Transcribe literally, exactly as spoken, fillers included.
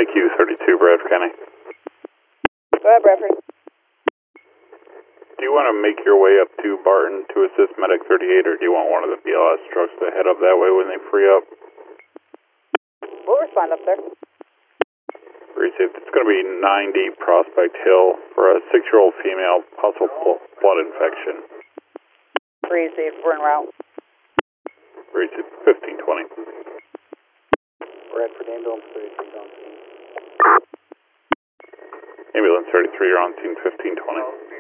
U thirty-two, Bradford County. Go ahead, Bradford. Do you want to make your way up to Barton to assist Medic thirty-eight, or do you want one of the B L S trucks to head up that way when they free up? We'll respond up there. Very safe. It's going to be ninety Prospect Hill for a six-year-old female, possible blood infection. Very safe, we're en route. Very safe, fifteen twenty. Bradford ambulance thirty-three on scene. Ambulance thirty-three, you're on scene fifteen twenty.